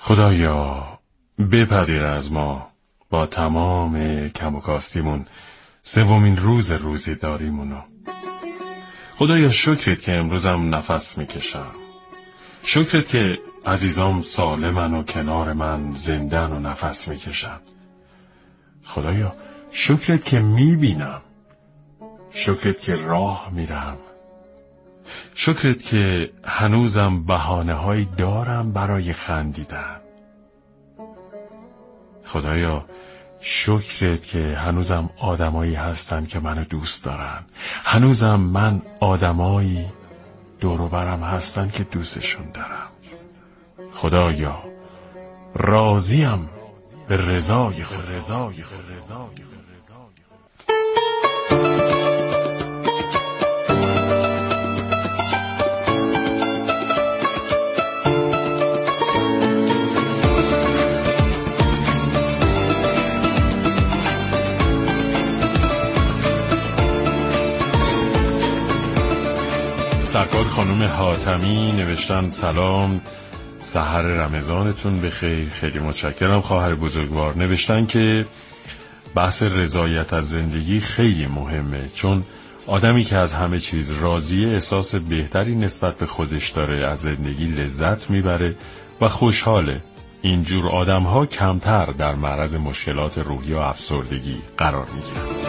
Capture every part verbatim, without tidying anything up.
خدایا بپذیر از ما با تمام کم و کاستیمون سومین روز روزیداریمونو. خدایا شکرت که امروزم نفس میکشم، شکرت که عزیزام سالمن و کنار من زندن و نفس میکشم. خدایا شکرت که میبینم، شکرت که راه میرم، شکرت که هنوزم بهانه‌هایی دارم برای خندیدن. خدایا شکرت که هنوزم آدمایی هستن که منو دوست دارن، هنوزم من آدمایی دور و برم هستن که دوستشون دارم. خدایا راضیم به رضای خود. رضای خود. سرکار خانم حاتمی نوشتن سلام، سحر رمضانتون بخیر. خیلی متشکرم خواهر بزرگوار. نوشتن که بحث رضایت از زندگی خیلی مهمه، چون آدمی که از همه چیز راضیه احساس بهتری نسبت به خودش داره، از زندگی لذت میبره و خوشحاله. اینجور آدم‌ها کمتر در معرض مشکلات روحی و افسردگی قرار میگیرن.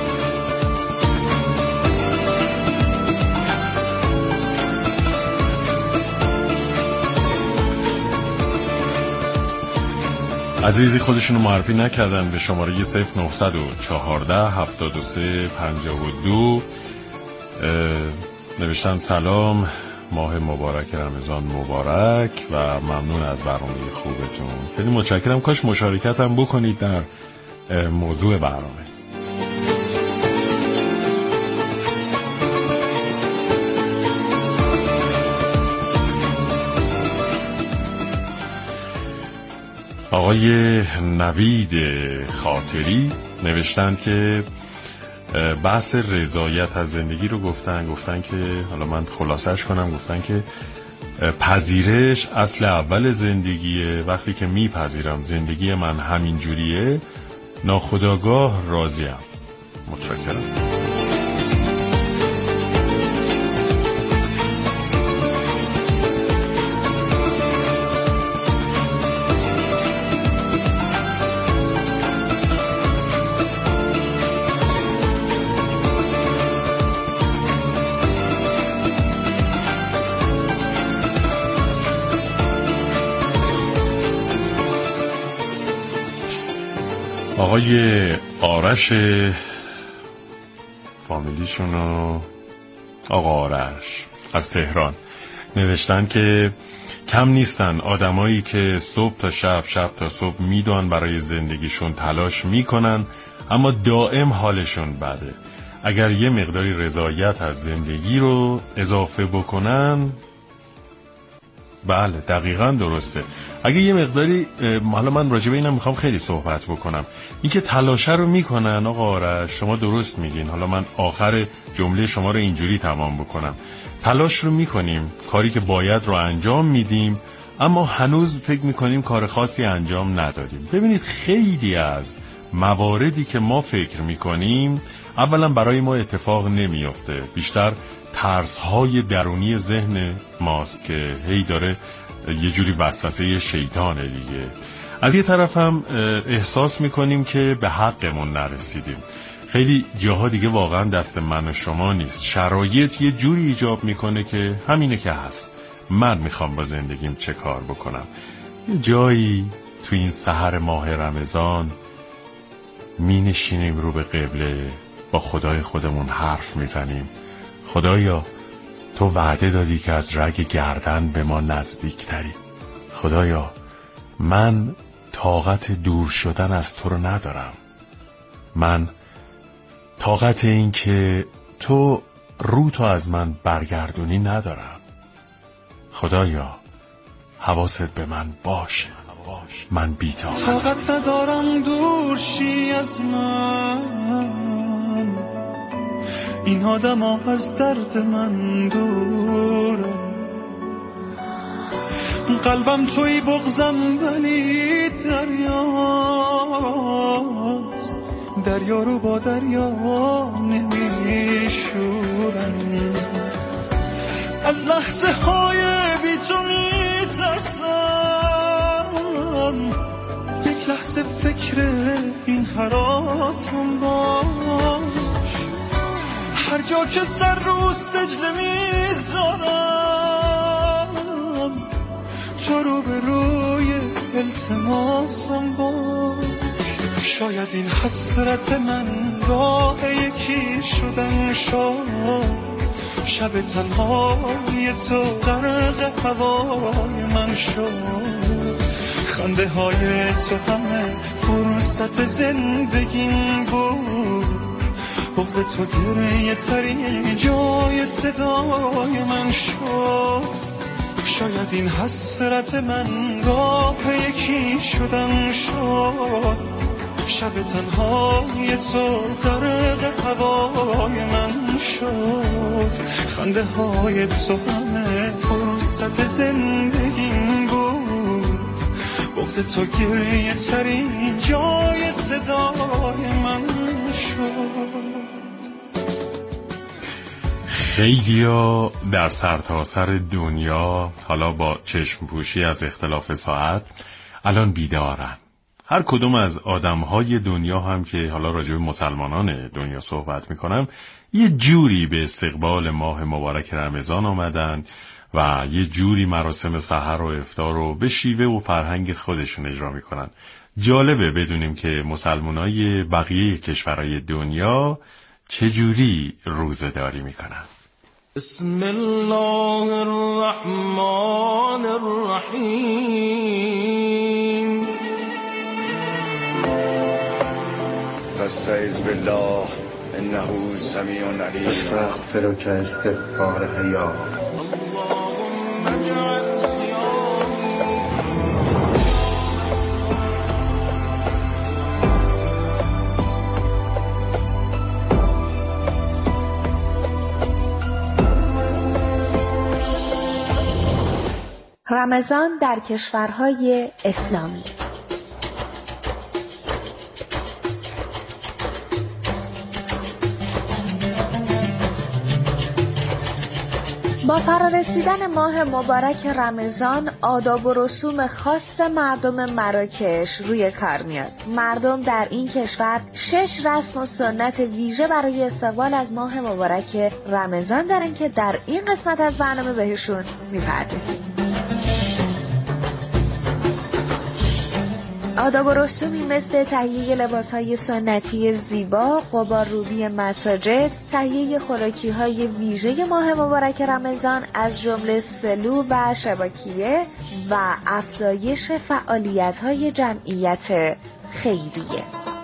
عزیزی خودشونو معرفی نکردن، به شماره صفر نهصد و چهارده هفتاد و سه پنجاه و دو نوشتن سلام، ماه مبارک رمضان مبارک و ممنون از برنامه خوبتون. خیلی متشکرم. کاش مشارکت هم بکنید در موضوع برنامه. آقای نوید خاطری نوشتند که بحث رضایت از زندگی رو گفتن گفتن که حالا من خلاصش کنم، گفتن که پذیرش اصل اول زندگیه. وقتی که میپذیرم زندگی من همین جوریه، ناخودآگاه راضیم. متشکرم. آقای آرش فامیلیشونو آقا آرش از تهران نوشتن که کم نیستن آدمایی که صبح تا شب شب تا صبح میدونن برای زندگیشون تلاش میکنن اما دائم حالشون بده. اگر یه مقداری رضایت از زندگی رو اضافه بکنن، بله دقیقاً درسته. اگه یه مقداری، حالا من راجع به اینم میخوام خیلی صحبت بکنم، این که تلاشه رو میکنن آقا آرش، شما درست میگین. حالا من آخر جمله شما رو اینجوری تمام بکنم، تلاش رو میکنیم، کاری که باید رو انجام میدیم، اما هنوز فکر میکنیم کار خاصی انجام ندادیم. ببینید خیلی از مواردی که ما فکر میکنیم اولا برای ما اتفاق نمیفته، بیشتر ترس‌های درونی ذهن ماست که هی داره یه جوری وسوسه شیطانه دیگه. از یه طرف هم احساس میکنیم که به حقمون نرسیدیم. خیلی جاها دیگه واقعا دست من و شما نیست، شرایط یه جوری ایجاب میکنه که همینه که هست. من میخوام با زندگیم چه کار بکنم. یه جایی تو این سحر ماه رمضان می نشینیم رو به قبله، با خدای خودمون حرف میزنیم. خدایا تو وعده دادی که از رگ گردن به ما نزدیک تری. خدایا من طاقت دور شدن از تو رو ندارم، من طاقت این که تو رو تو از من برگردونی ندارم. خدایا حواست به من باشه، من بی‌طاقتم. طاقت ندارم دور شی از من، این آدم ها از درد من دورن. قلبم توی بغزم ولی دریاست، دریا رو با دریا نمیشورم. از لحظه های بی تو میترسم، یک لحظه فکر این هراسم باش. هر جا که سر رو سجده میذارم، تو رو به روی التماسم باش. شاید این حسرت من راه یکی شدن شد، شب تنهای تو غرق هوای من شد. خنده های تو همه فرصت زندگیم بود، بغض تو گریه ترین جای صدای من شد. شاید این حسرت من راه یکی شدن شد، شب تنهای تو غرق هوای من شد. خنده های تو همه فرصت زندگیم بود، بغض تو گریه ترین جای صدای من شد. خیلیا در سرتاسر دنیا حالا با چشم پوشی از اختلاف ساعت الان بیدارن. هر کدوم از آدمهای دنیا هم که حالا راجع به مسلمانان دنیا صحبت میکنم یه جوری به استقبال ماه مبارک رمضان آمدن و یه جوری مراسم سحر و افطار رو به شیوه و فرهنگ خودشون اجرا میکنن. جالبه بدونیم که مسلمانای بقیه کشورهای دنیا چجوری روزه داری میکنن. بسم الله الرحمن الرحیم. استعیذ بالله انه سمیع علیم. استغفرک استغفار حیا. اللهم اجعل صیامی. رمضان در کشورهای اسلامی. با فرارسیدن ماه مبارک رمضان، آداب و رسوم خاص مردم مراکش روی کار میاد. مردم در این کشور شش رسم و سنت ویژه برای استقبال از ماه مبارک رمضان دارن که در این قسمت از برنامه بهشون میپردازیم. آداب و رسومی مثل تهیه لباس‌های سنتی زیبا، غبارروبی مساجد، تهیه خوراکی‌های ویژه ماه مبارک رمضان از جمله سلو و شباکیه و افزایش فعالیت‌های جمعیت خیریه.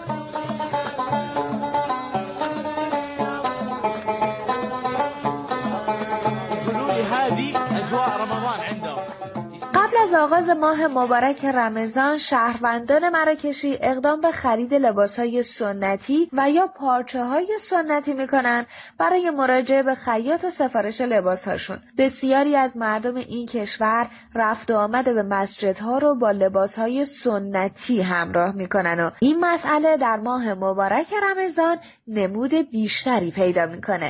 قبل از آغاز ماه مبارک رمضان، شهروندان مراکشی اقدام به خرید لباسهای سنتی و یا پارچه‌های سنتی میکنن برای مراجعه به خیاط و سفارش لباسهاشون. بسیاری از مردم این کشور رفت و آمد به مسجدها رو با لباسهای سنتی همراه میکنن و این مسئله در ماه مبارک رمضان نمود بیشتری پیدا میکنه.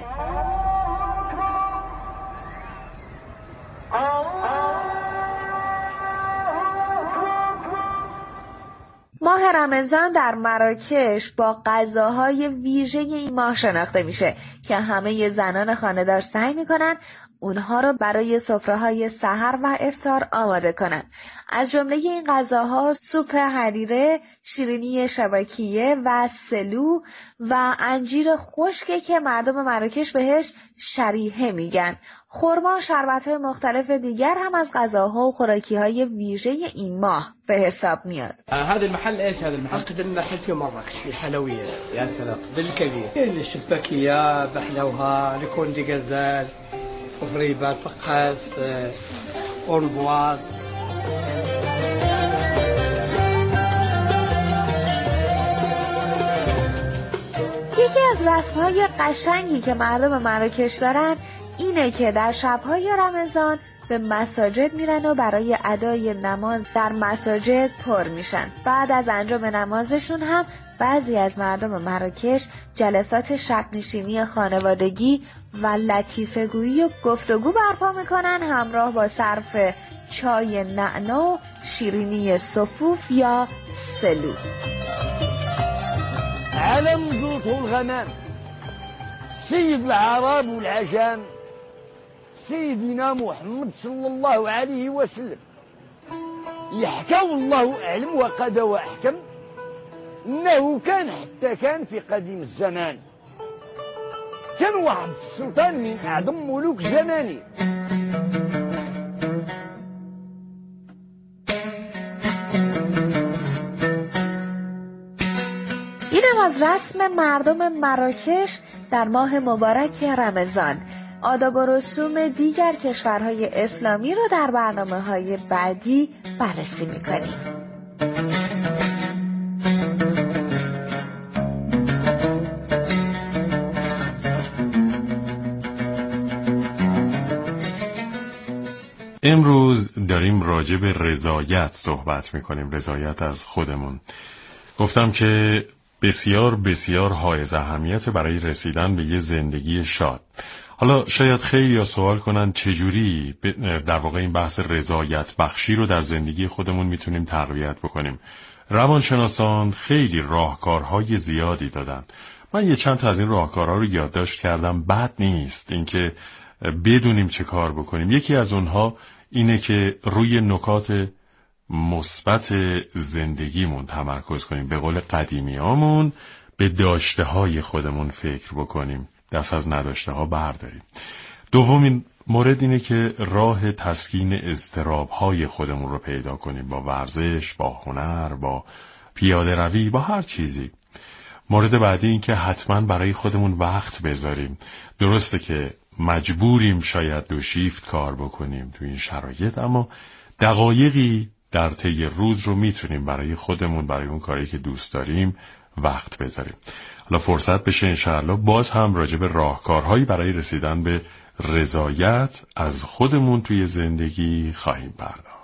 ماه رمضان در مراکش با غذاهای ویژه این ماه شناخته میشه که همه زنان خانه‌دار سعی میکنن اونها رو برای سفره‌های سحر و افطار آماده کنن. از جمله این غذاها سوپ حریره، شیرینی شباکیه و سلو و انجیر خشکه که مردم مراکش بهش شریحه میگن. خرما و شربت‌های مختلف دیگر هم از غذاها و خوراکی‌های ویژه این ماه به حساب میاد. هذا المحل ايش هذا المحل؟ أعتقد المحل في مراكش في حلويات. يا سلام. بالكبير. الشباكية بحلوها، لكوندي غزال، وفريبة، فقاس، اوربواز. یکی از رسم‌های قشنگی که مردم مراکش دارن اینه که در شب‌های رمضان به مساجد میرن و برای ادای نماز در مساجد پر میشن. بعد از انجام نمازشون هم بعضی از مردم مراکش جلسات شب نشینی خانوادگی و لطیفه گویی و گفتگو برپا میکنن همراه با صرف چای نعنا و شیرینی صفوف یا سلو. علم ذوق الغمام سيد العرب والعجم سيدنا محمد صلى الله عليه وسلم يحكى والله أعلم وقد وأحكم إنه كان حتى كان في قديم الزمان كان واحد السلطان من أعظم ملوك زمانه. اینم از رسم مردم مراکش در ماه مبارک رمضان. آداب و رسوم دیگر کشورهای اسلامی رو در برنامه‌های بعدی بررسی می‌کنیم. امروز داریم راجع به رضایت صحبت می‌کنیم، رضایت از خودمون. گفتم که بسیار بسیار حائز اهمیت برای رسیدن به یه زندگی شاد. حالا شاید خیلی ها سوال کنن چجوری در واقع این بحث رضایت بخشی رو در زندگی خودمون میتونیم تقویت بکنیم. روانشناسان خیلی راهکارهای زیادی دادن. من یه چند تا از این راهکارها رو یادداشت کردم. بد نیست اینکه بدونیم چه کار بکنیم. یکی از اونها اینه که روی نکات مثبت زندگیمون تمرکز کنیم. به قول قدیمیامون به داشته های خودمون فکر بکنیم، دست از نداشته ها برداریم. دومین مورد اینه که راه تسکین اضطراب های خودمون رو پیدا کنیم، با ورزش، با هنر، با پیاده روی، با هر چیزی. مورد بعدی این که حتما برای خودمون وقت بذاریم. درسته که مجبوریم شاید دو شیفت کار بکنیم تو این شرایط، اما دقایقی در طی روز رو میتونیم برای خودمون، برای اون کاری که دوست داریم وقت بذاریم. حالا فرصت بشه انشاءالله باز هم راجع به راهکارهایی برای رسیدن به رضایت از خودمون توی زندگی خواهیم پرداخت.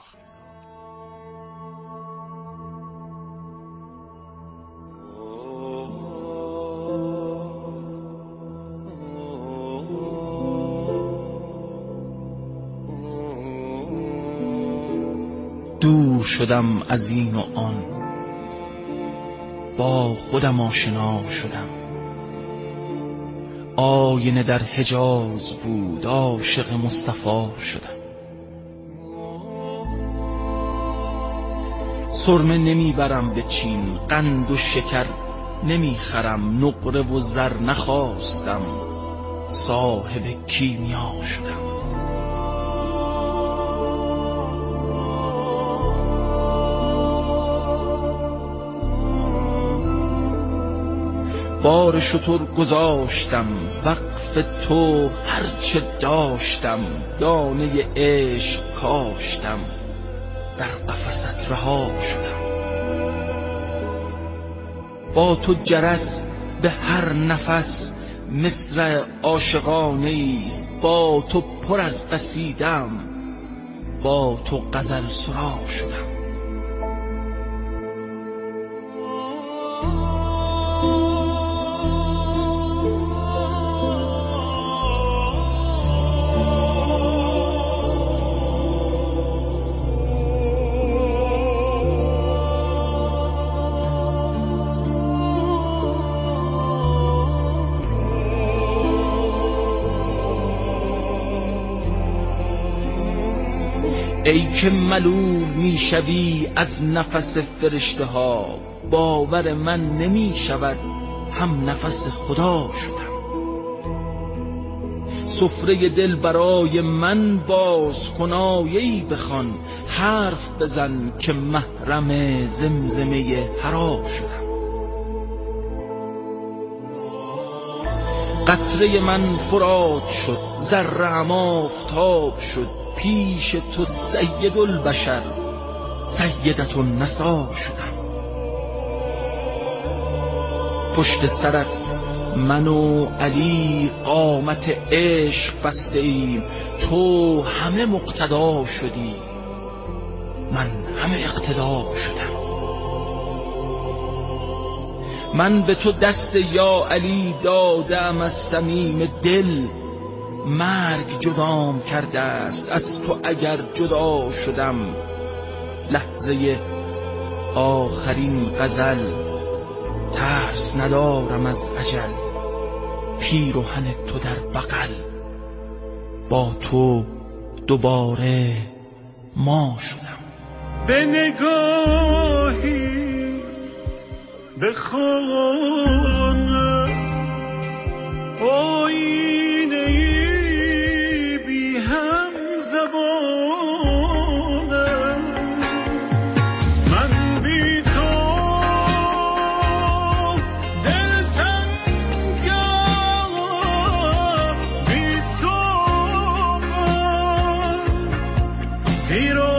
دور شدم از این و آن، با خودم آشنا شدم. آینه در حجاز بود، عاشق مصطفی شدم. سرمه نمیبرم به چین، قند و شکر نمیخرم، نقره و زر نخواستم، صاحب کیمیا شدم. بار شتر گذاشتم، وقف تو هرچه داشتم، دانه عشق کاشتم، در قفست رها شدم. با تو جرس به هر نفس مصرع عاشقانه است، با تو پر از قصیدم، با تو غزل سرا شدم. ای که ملول میشوی از نفس فرشته ها، باور من نمی شود هم نفس خدا شدم. سفره دل برای من باز کن، آیه‌ای بخوان، حرف بزن که محرم زمزمه حرا شدم. قطره من فرات شد، ذره‌ام آفتاب شد، پیش تو سید البشر سیدت النسا شدم. پشت سرت من و علی قامت عشق بسته ایم، تو همه مقتدا شدی، من همه اقتدا شدم. من به تو دست یا علی دادم از صمیم دل، مرگ جدام کرده است از تو اگر جدا شدم. لحظه آخرین غزل، ترس ندارم از اجل، پیرهن تو در بغل، با تو دوباره ما شدم. به نگاهی به خانه آینه بی هم زبانه، من بی تو دلتنگم، بی تو من پیرانه.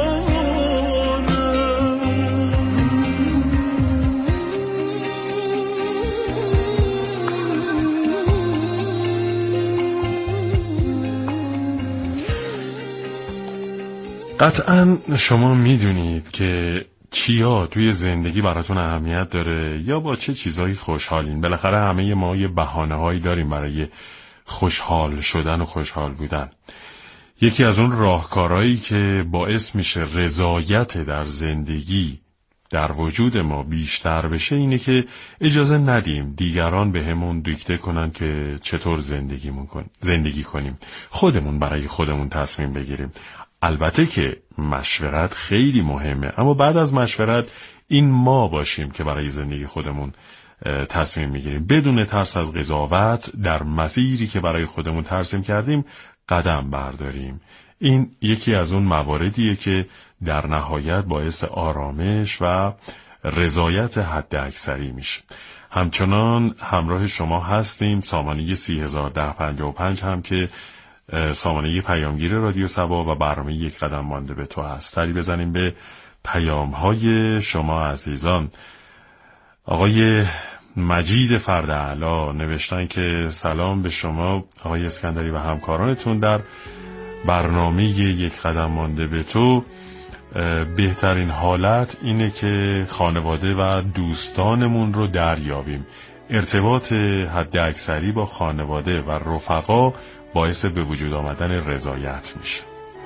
قطعاً شما میدونید که چیا توی زندگی براتون اهمیت داره یا با چه چیزایی خوشحالین. بالاخره همه ما یه بهانه‌هایی داریم برای خوشحال شدن و خوشحال بودن. یکی از اون راهکارهایی که باعث میشه رضایت در زندگی در وجود ما بیشتر بشه اینه که اجازه ندیم دیگران به همون دیکته کنن که چطور زندگیمون کن زندگی کنیم. خودمون برای خودمون تصمیم بگیریم. البته که مشورت خیلی مهمه، اما بعد از مشورت این ما باشیم که برای زندگی خودمون تصمیم میگیریم، بدون ترس از قضاوت در مسیری که برای خودمون ترسیم کردیم قدم برداریم. این یکی از اون مواردیه که در نهایت باعث آرامش و رضایت حد اکثری میشه. همچنان همراه شما هستیم. سامانه سی هزار و ده پنجاه و پنج هم که سامانه پیامگیر رادیو صبا و برنامه یک قدم مانده به تو هست. سری بزنیم به پیام‌های شما عزیزان. آقای مجید فرد اعلی نوشتن که سلام به شما آقای اسکندری و همکارانتون در برنامه یک قدم مانده به تو. بهترین حالت اینه که خانواده و دوستانمون رو دریابیم. ارتباط حد اکثری با خانواده و رفقا باعث به وجود آمدن رضایت میشه.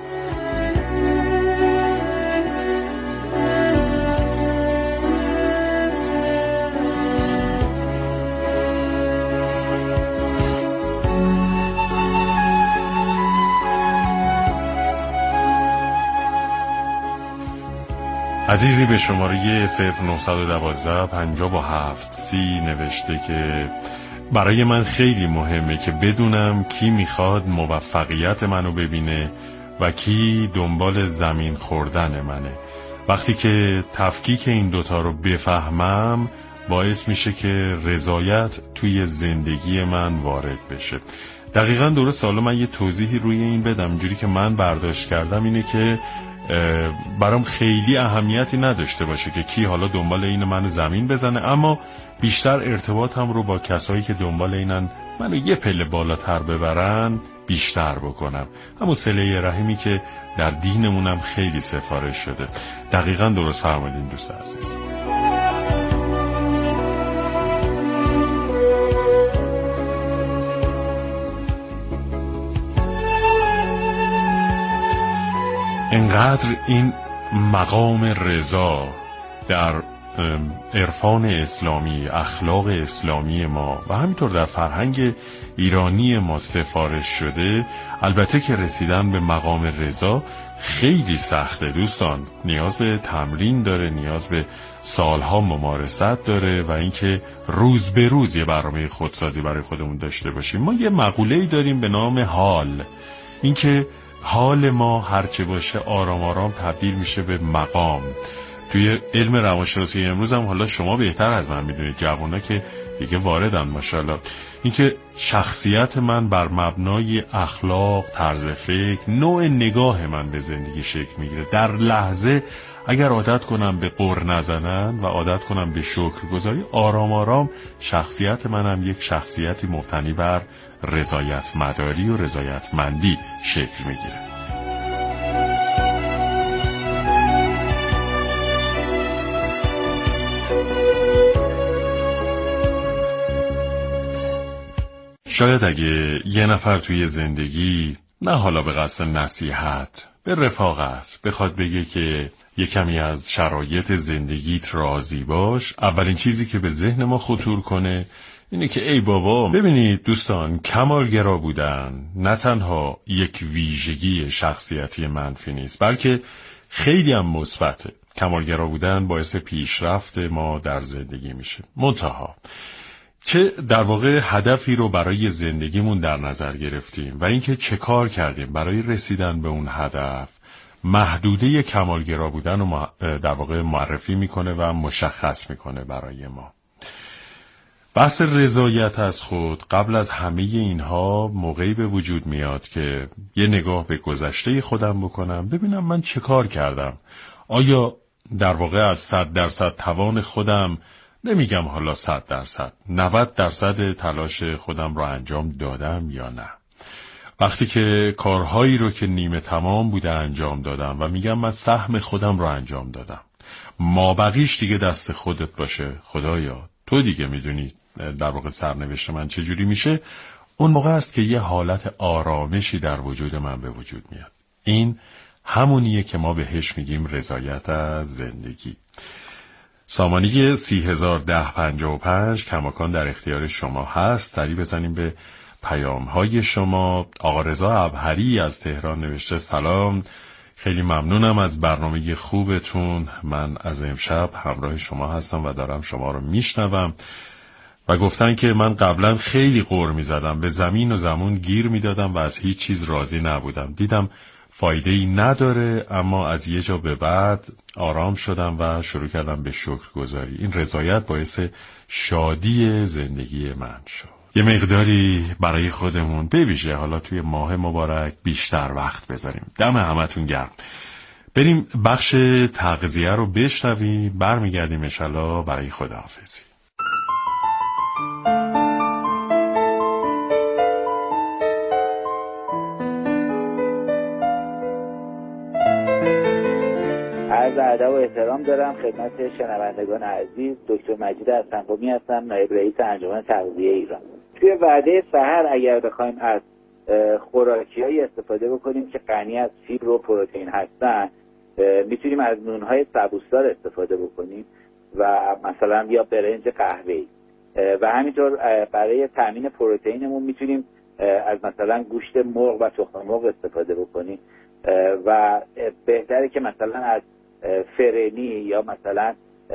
عزیزی به شماره صفر نه یک دو پنجاه و هفت سی نوشته که برای من خیلی مهمه که بدونم کی میخواد موفقیت منو ببینه و کی دنبال زمین خوردن منه. وقتی که تفکیک این دوتا رو بفهمم باعث میشه که رضایت توی زندگی من وارد بشه. دقیقاً درست. حالا من یه توضیحی روی این بدم. اینجوری که من برداشت کردم اینه که برام خیلی اهمیتی نداشته باشه که کی حالا دنبال این منو زمین بزنه، اما بیشتر ارتباطم رو با کسایی که دنبال اینن منو یه پله بالاتر ببرن بیشتر بکنم. همون صله رحمی که در دینمونم خیلی سفارش شده. دقیقاً درست فرمودین دوست عزیز. انقدر این مقام رضا در عرفان اسلامی، اخلاق اسلامی ما و همینطور در فرهنگ ایرانی ما سفارش شده. البته که رسیدن به مقام رضا خیلی سخته دوستان، نیاز به تمرین داره، نیاز به سالها ممارست داره و اینکه روز به روز یه برنامه خودسازی برای خودمون داشته باشیم. ما یه مقوله‌ای داریم به نام حال، اینکه حال ما هرچه باشه آرام آرام تبدیل میشه به مقام. توی علم روانشناسی امروز هم حالا شما بهتر از من میدونید، جوانا که دیگه واردن ماشاءالله، اینکه شخصیت من بر مبنای اخلاق، طرز فکر، نوع نگاه من به زندگی شکل میگیره. در لحظه اگر عادت کنم به غر نزنن و عادت کنم به شکرگزاری، آرام آرام شخصیت منم یک شخصیتی مبتنی بر رضایت مداری و رضایت مندی شکل میگیره. شاید اگه یه نفر توی زندگی نه حالا به قصد نصیحت، به رفاقت بخواد بگه که یه کمی از شرایط زندگیت راضی باش، اولین چیزی که به ذهن ما خطور کنه اینه که ای بابا، ببینید دوستان، کمالگرا بودن نه تنها یک ویژگی شخصیتی منفی نیست، بلکه خیلی هم مثبته. کمالگرا بودن باعث پیشرفت ما در زندگی میشه. منتها چه در واقع هدفی رو برای زندگیمون در نظر گرفتیم و اینکه چه کار کردیم برای رسیدن به اون هدف، محدوده کمالگرا بودن رو در واقع معرفی میکنه و مشخص میکنه برای ما. بحث رضایت از خود قبل از همه اینها موقعی به وجود میاد که یه نگاه به گذشته خودم بکنم، ببینم من چه کار کردم. آیا در واقع از صد درصد توان خودم، نمیگم حالا صد درصد، نود درصد تلاش خودم رو انجام دادم یا نه؟ وقتی که کارهایی رو که نیمه تمام بوده انجام دادم و میگم من سهم خودم رو انجام دادم، ما بقیش دیگه دست خودت باشه، خدایا تو دیگه میدونی در واقع سرنوشت من چجوری میشه، اون موقع است که یه حالت آرامشی در وجود من به وجود میاد. این همونیه که ما بهش میگیم رضایت از زندگی. سامانه سی هزار ده پنجاه و پنج کماکان در اختیار شما هست. سری بزنیم به پیام های شما. آقا رضا ابهری از تهران نوشته سلام، خیلی ممنونم از برنامه خوبتون. من از امشب همراه شما هستم و دارم شما رو میشنوم. و گفتن که من قبلا خیلی غر میزدم، به زمین و زمون گیر میدادم و از هیچ چیز راضی نبودم. دیدم فایده ای نداره، اما از یه جا به بعد آرام شدم و شروع کردم به شکرگزاری. این رضایت باعث شادی زندگی من شد. یه مقداری برای خودمون به ویژه حالا توی ماه مبارک بیشتر وقت بذاریم. دم همتون گرم. بریم بخش تغذیه رو بشنویم، برمیگردیم انشالله برای خداحافظی. عرض ادب و احترام دارم خدمت شنوندگان عزیز. دکتر مجید حسن‌قمی هستم، نایب رئیس انجمن تغذیه ایران. توی وعده سحر اگر بخوایم از خوراکی‌هایی استفاده بکنیم که غنی از فیبر و پروتئین هستن، میتونیم از نون‌های سبوسدار استفاده بکنیم و مثلا یا برنج قهوه‌ای، و همینطور برای تامین پروتئینمون میتونیم از مثلا گوشت مرغ و تخم مرغ استفاده بکنیم و بهتره که مثلا از فرنی یا مثلا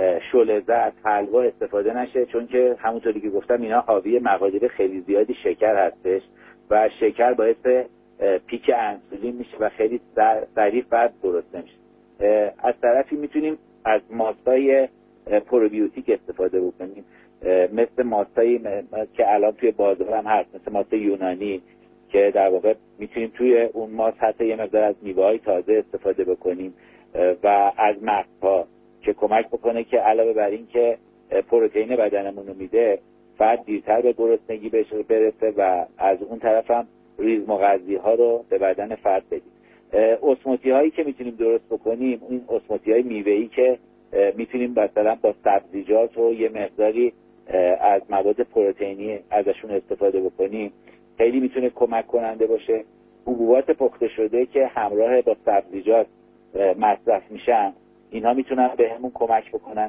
شلزت، حلوا استفاده نشه، چون که همونطوری که گفتم اینا حاوی مقادیر خیلی زیادی شکر هستش و شکر باعث پیک انسولین میشه و خیلی سریع بعد درست نمیشه. از طرفی میتونیم از ماستای پروبیوتیک استفاده بکنیم، مثل ماستایی که الان توی بازار هم هست، مثل ماست یونانی که در واقع میتونیم توی اون ماست حتی یه مقدار از میوه‌های تازه استفاده بکنیم و از مغزها که کمک بکنه که علاوه بر این که پروتئین بدنمون رو میده، فرد دیرتر به گرسنگی برسه و از اون طرف هم ریز مغذی ها رو به بدن فرد بدیم. اسموتی هایی که میتونیم درست بکنیم، این اسموتی های میوه‌ای که میتونیم مثلا با سبزیجات و یه مقداری از مواد پروتئینی ازشون استفاده بکنیم، خیلی میتونه کمک کننده باشه. حبوبات پخته شده که همراه با سبزیجات مصرف میشن، اینها میتونن به همون کمک بکنن.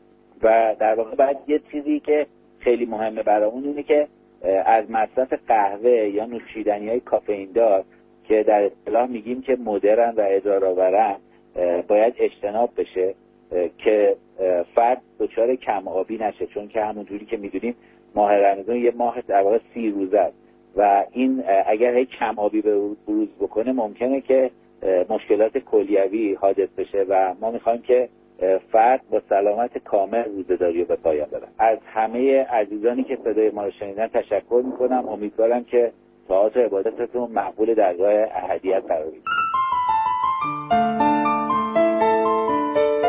و در واقع بعد یه چیزی که خیلی مهمه برامون اینه که از مصرف قهوه یا نوشیدنی های کافئین دار که در اصطلاح میگیم که مدرن و ادرارآورن باید اجتناب بشه که فرد دچار کم آبی نشه، چون که همونجوری که میدونیم ماه رمضان یه ماه در واقع سی روزه است و این اگر هی کم آبی بروز بکنه ممکنه که مشکلات کلیوی حادث بشه و ما میخوایم که فرد با سلامت کامل روزه‌داری رو به پایان ببره. از همه عزیزانی که صدای ما رو شنیدن تشکر میکنم. امیدوارم که طاعات و عبادتتون مقبول درگاه احدیت قرار بگیره.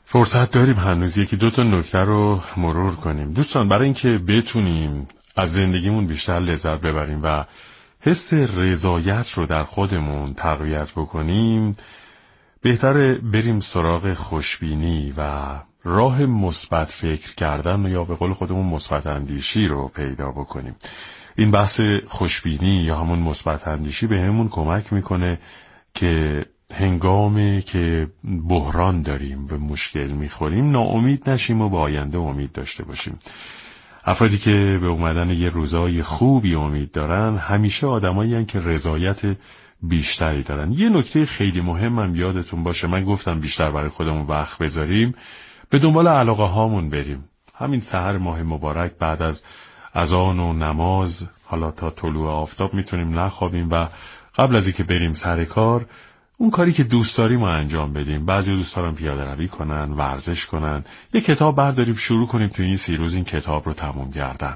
فرصت داریم هنوز یکی دو تا نکته رو مرور کنیم. دوستان، برای اینکه بتونیم از زندگیمون بیشتر لذت ببریم و حس رضایت رو در خودمون تقویت بکنیم، بهتره بریم سراغ خوشبینی و راه مثبت فکر کردن یا به قول خودمون مثبت اندیشی رو پیدا بکنیم. این بحث خوشبینی یا همون مثبت اندیشی به همون کمک میکنه که هنگامی که بحران داریم به مشکل میخوریم ناامید نشیم و به آینده امید داشته باشیم. افرادی که به اومدن یه روزای خوبی امید دارن همیشه آدمایی هستن که رضایت بیشتری دارن. یه نکته خیلی مهمم یادتون باشه، من گفتم بیشتر برای خودمون وقت بذاریم، به دنبال علاقه هامون بریم. همین سحر ماه مبارک بعد از اذان و نماز حالا تا طلوع آفتاب میتونیم نخوابیم و قبل از اینکه بریم سر کار اون کاری که دوست داریم رو انجام بدیم. بعضی دوست دارن پیاده روی کنن، ورزش کنن، یه کتاب برداریم شروع کنیم تو این سی روز این کتاب رو تموم کردن،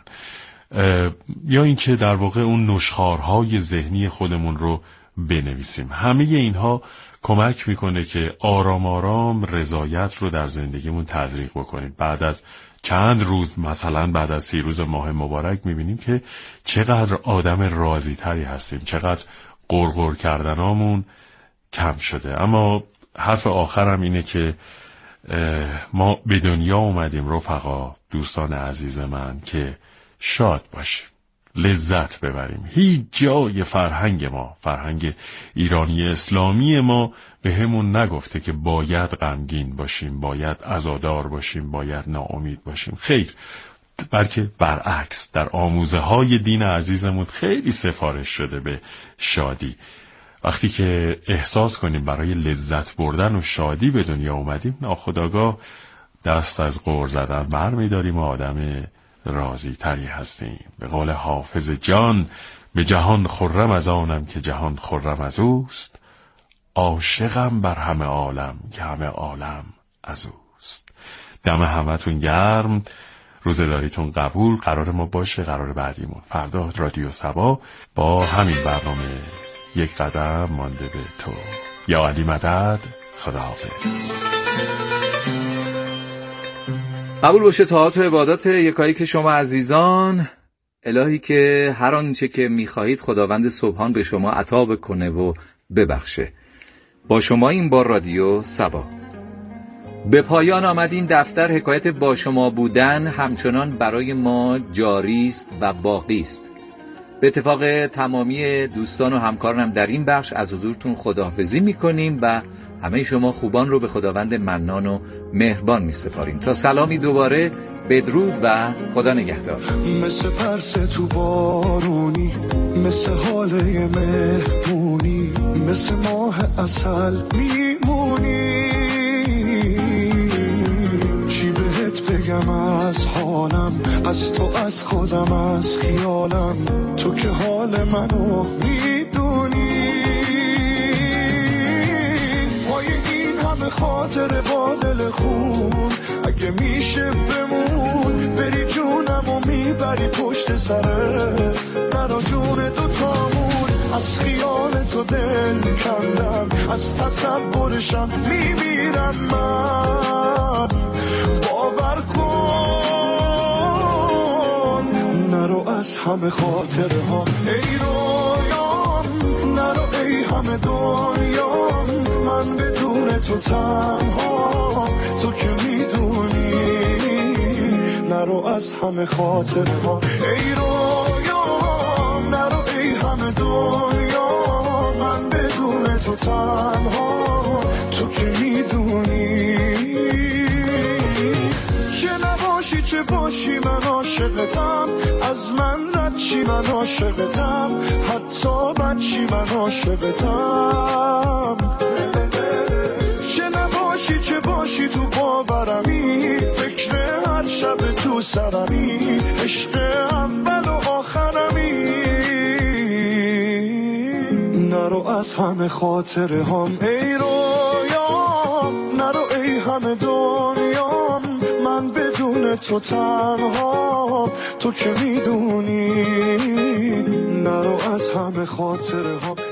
یا اینکه در واقع اون نشخوارهای ذهنی خودمون رو بنویسیم. همه اینها کمک میکنه که آرام آرام رضایت رو در زندگیمون تزریق بکنیم. بعد از چند روز، مثلا بعد از سی روز ماه مبارک، میبینیم که چقدر آدم راضی تری هستیم، چقدر غرغر کردنامون کم شده. اما حرف آخرم اینه که ما به دنیا اومدیم رفقا، دوستان عزیز من، که شاد باشیم، لذت ببریم. هیچ جای فرهنگ ما، فرهنگ ایرانی اسلامی ما، به همون نگفته که باید غمگین باشیم، باید عزادار باشیم، باید ناامید باشیم. خیر، بلکه برعکس، در آموزه های دین عزیزمون خیلی سفارش شده به شادی. وقتی که احساس کنیم برای لذت بردن و شادی به دنیا اومدیم، ناخودآگاه دست از غر زدن برمی‌داریم و آدم راضی تری هستیم. به قول حافظ جان، به جهان خرم از آنم که جهان خرم از اوست، عاشقم بر همه عالم که همه عالم از اوست. دم همتون گرم، روزداریتون قبول. قرار ما باشه قرار بعدیمون فردا رادیو سبا با همین برنامه یک قدم مانده به تو. یا علی مدد، خداحافظ. قبول باشه طاعات و عبادات یکایی که شما عزیزان. الهی که هر آنچه که می‌خواهید خداوند سبحان به شما عطا بکنه و ببخشه. با شما این بار رادیو سبا. به پایان آمد این دفتر. حکایت با شما بودن همچنان برای ما جاری است و باقی است. به اتفاق تمامی دوستان و همکارانم در این بخش از حضورتون خداحافظی میکنیم و همه شما خوبان رو به خداوند منان و مهربان میسپاریم. تا سلامی دوباره، بدرود و خدا نگهدار. مثل پرس تو بارونی، مثل حاله مهمونی، مثل ماه عسل میمونی. چی بهت بگم از حالم، از تو، از خودم، از خیالم، تو که حال منو میدونی. پای این همه خاطر با دل خون، اگه میشه بمون، بری جونم و میبری پشت سرت، منو جون دوتامون. از خیال تو دل کندم، از تصورشم میمیرم من. باور کن نرو از همه خاطره ها، ای رویام، نرو ای همه دنیام، من بدون تو تنها، تو که میدونی. نرو از همه خاطره ها، ای رویام، نرو ای همه دنیا، من بدون تو تنها، تو که میدونی. چه نباشی چه باشی من عاشقتم، از من رد چی من عاشقتم، حتی بد چی من عاشقتم. چه نباشی چه باشی تو باورمی، فکر هر شب تو سرمی، عشق اول و آخرمی. نرو از همه خاطره هم، ای رویام، نرو ای همه دنیام، من بدون تو تنها، تو که میدونی. نرو از همه خاطره هم.